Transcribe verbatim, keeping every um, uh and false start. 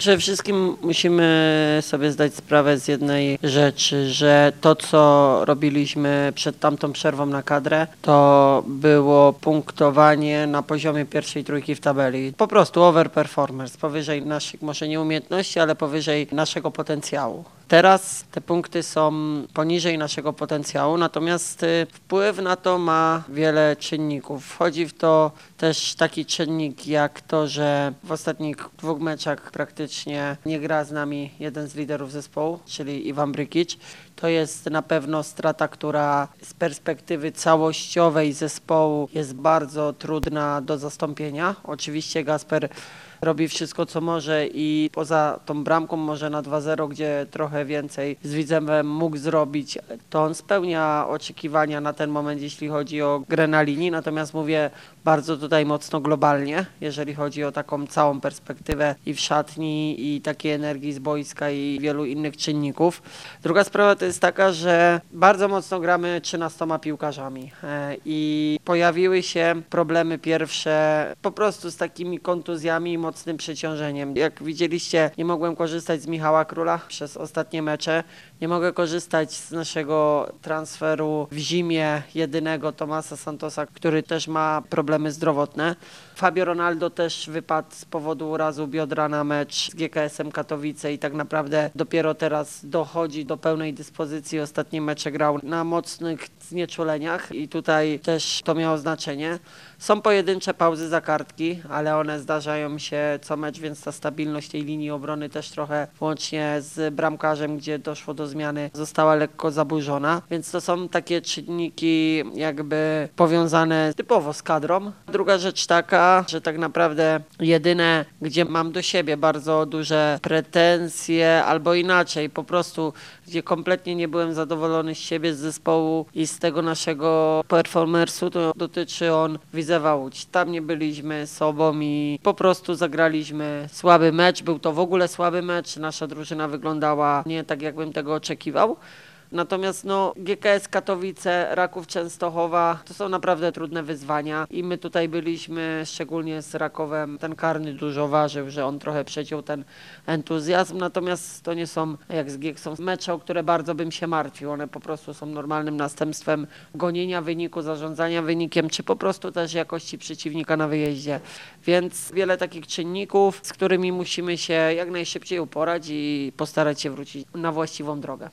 Przede wszystkim musimy sobie zdać sprawę z jednej rzeczy, że to, co robiliśmy przed tamtą przerwą na kadrę, to było punktowanie na poziomie pierwszej trójki w tabeli. Po prostu overperformance, powyżej naszych może nie umiejętności, ale powyżej naszego potencjału. Teraz te punkty są poniżej naszego potencjału, natomiast wpływ na to ma wiele czynników. Wchodzi w to też taki czynnik jak to, że w ostatnich dwóch meczach praktycznie nie gra z nami jeden z liderów zespołu, czyli Ivan Brkić. To jest na pewno strata, która z perspektywy całościowej zespołu jest bardzo trudna do zastąpienia. Oczywiście Gasper robi wszystko, co może i poza tą bramką może na dwa zero, gdzie trochę więcej z Widzewem mógł zrobić, to on spełnia oczekiwania na ten moment, jeśli chodzi o grę na linii. Natomiast mówię bardzo tutaj mocno globalnie, jeżeli chodzi o taką całą perspektywę i w szatni, i takiej energii z boiska i wielu innych czynników. Druga sprawa to jest taka, że bardzo mocno gramy trzynastoma piłkarzami i pojawiły się problemy pierwsze po prostu z takimi kontuzjami i mocnym przeciążeniem. Jak widzieliście, nie mogłem korzystać z Michała Króla przez ostatnie mecze. Nie mogę korzystać z naszego transferu w zimie jedynego Tomasa Santosa, który też ma problemy zdrowotne. Fabio Ronaldo też wypadł z powodu urazu biodra na mecz z G K S-em Katowice i tak naprawdę dopiero teraz dochodzi do pełnej dyspozycji. Ostatnie mecze grał na mocnych znieczuleniach i tutaj też to miało znaczenie. Są pojedyncze pauzy za kartki, ale one zdarzają się co mecz, więc ta stabilność tej linii obrony też trochę łącznie z bramkarzem, gdzie doszło do zmiany, została lekko zaburzona, więc to są takie czynniki jakby powiązane typowo z kadrą. Druga rzecz taka, że tak naprawdę jedyne, gdzie mam do siebie bardzo duże pretensje, albo inaczej, po prostu gdzie kompletnie nie byłem zadowolony z siebie, z zespołu i z tego naszego performersu, to dotyczy on Widzewa Łódź. Tam nie byliśmy sobą i po prostu zagraliśmy słaby mecz. Był to w ogóle słaby mecz. Nasza drużyna wyglądała nie tak, jakbym tego oczekiwał. Natomiast no, G K S Katowice, Raków Częstochowa to są naprawdę trudne wyzwania i my tutaj byliśmy, szczególnie z Rakowem, ten karny dużo ważył, że on trochę przeciął ten entuzjazm, natomiast to nie są, jak z Gieksą, mecze, o które bardzo bym się martwił. One po prostu są normalnym następstwem gonienia wyniku, zarządzania wynikiem, czy po prostu też jakości przeciwnika na wyjeździe. Więc wiele takich czynników, z którymi musimy się jak najszybciej uporać i postarać się wrócić na właściwą drogę.